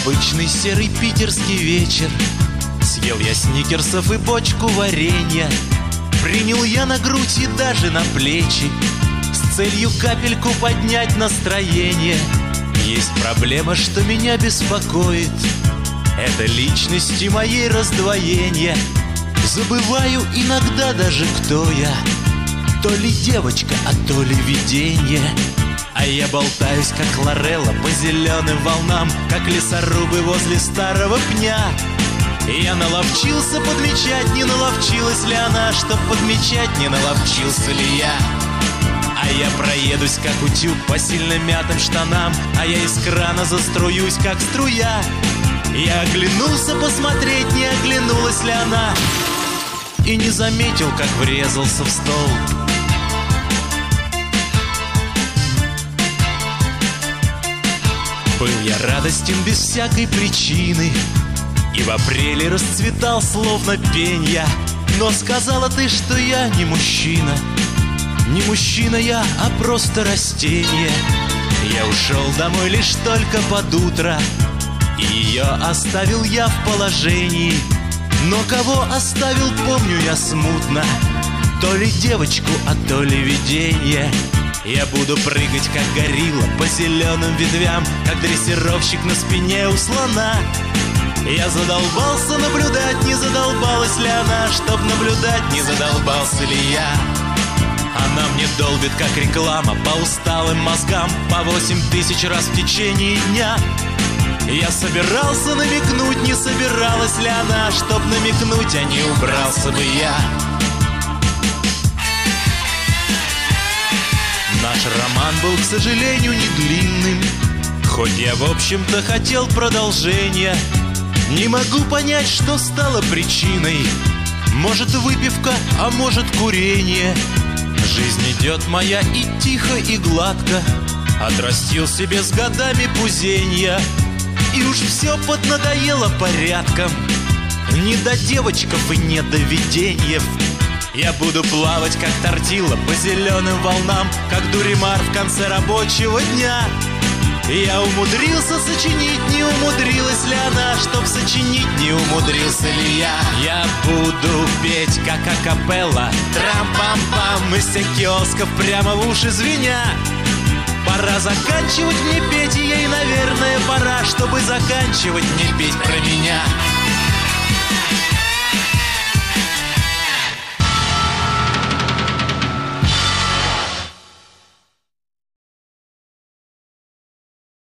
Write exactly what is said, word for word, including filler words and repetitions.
обычный серый питерский вечер. Съел я сникерсов и бочку варенья. Принял я на грудь и даже на плечи с целью капельку поднять настроение. Есть проблема, что меня беспокоит. Это личности моей раздвоение. Забываю иногда даже, кто я. То ли девочка, а то ли видение. А я болтаюсь, как Лорелла, по зеленым волнам, как лесорубы возле старого пня. Я наловчился подмечать, не наловчилась ли она, чтоб подмечать, не наловчился ли я. А я проедусь, как утюг, по сильно мятым штанам, а я из крана заструюсь, как струя. Я оглянулся посмотреть, не оглянулась ли она, и не заметил, как врезался в стол. Был я радостен без всякой причины, и в апреле расцветал словно пенья. Но сказала ты, что я не мужчина. Не мужчина я, а просто растение. Я ушел домой лишь только под утро, и ее оставил я в положении. Но кого оставил, помню я смутно. То ли девочку, а то ли видение. Я буду прыгать, как горилла, по зеленым ветвям, как дрессировщик на спине у слона. Я задолбался наблюдать, не задолбалась ли она, чтоб наблюдать, не задолбался ли я. Она мне долбит, как реклама, по усталым мозгам, по восемь тысяч раз в течение дня. Я собирался намекнуть, не собиралась ли она, чтоб намекнуть, а не убрался бы я. Наш роман был, к сожалению, не длинным, хоть я, в общем-то, хотел продолжения. Не могу понять, что стало причиной. Может, выпивка, а может, курение. Жизнь идет моя и тихо, и гладко. Отрастил себе с годами пузенья, и уж все поднадоело порядком. Не до девочков и не до виденьев. Я буду плавать, как тортила, по зеленым волнам, как Дуримар в конце рабочего дня. Я умудрился сочинить, не умудрилась ли она, чтоб сочинить, не умудрился ли я. Я буду петь, как акапелла, трам-пам-пам, из всех киосков прямо в уши звеня. Пора заканчивать мне петь, и ей, наверное, пора, чтобы заканчивать мне петь про меня.